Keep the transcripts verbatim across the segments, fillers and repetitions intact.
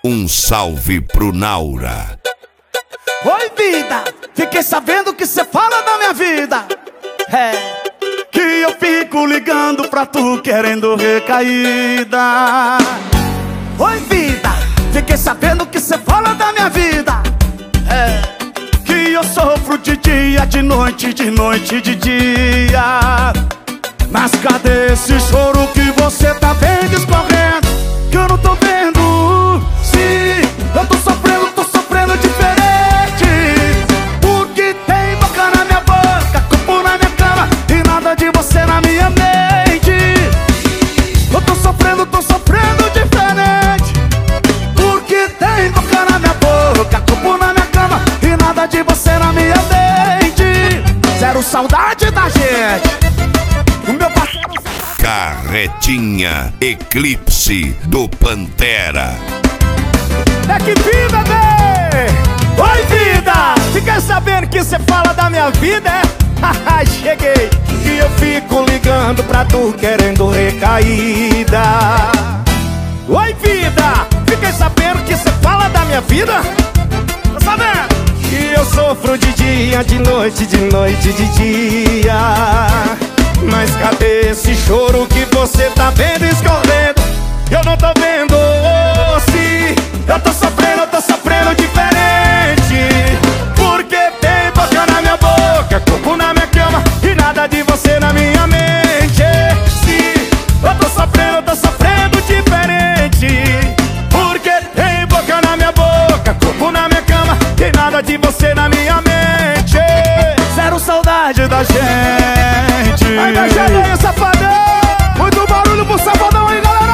Um salve pro Naura. Oi, vida, fiquei sabendo que cê fala da minha vida. É, que eu fico ligando pra tu querendo recaída. Oi, vida, fiquei sabendo que cê fala da minha vida. É, que eu sofro de dia, de noite, de noite, de dia. Mas cadê esse choro que você tá vendo escorrendo? Que eu não tô vendo. Sim, eu tô sofrendo, tô sofrendo diferente. Porque tem boca na minha boca, corpo na minha cama e nada de você na minha mente. Eu tô sofrendo, tô sofrendo diferente. Porque tem boca na minha boca, corpo na minha cama e nada de você na minha mente. Zero saudade da gente. O meu parceiro... Carretinha Eclipse do Pantera. É que vida, bebê! Oi, vida! Fiquei sabendo que cê fala da minha vida, é? Haha, cheguei! E eu fico ligando pra tu querendo recaída. Oi, vida! Fiquei sabendo que cê fala da minha vida? Tá sabendo? Que eu sofro de dia, de noite, de noite, de dia. Mas cadê esse choro que você tá vendo escorrendo? Eu não tô vendo, oh, sim. Eu tô sofrendo, eu tô sofrendo diferente. Porque tem boca na minha boca, corpo na minha cama e nada de você na minha mente. Sim, eu tô sofrendo, eu tô sofrendo diferente. Porque tem boca na minha boca, corpo na minha cama e nada de você na minha mente. Zero saudade da gente. Aí da gente aí, safadão. Muito barulho pro safadão aí, galera.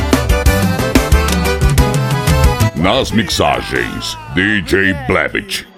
Nas mixagens, D J Blevett.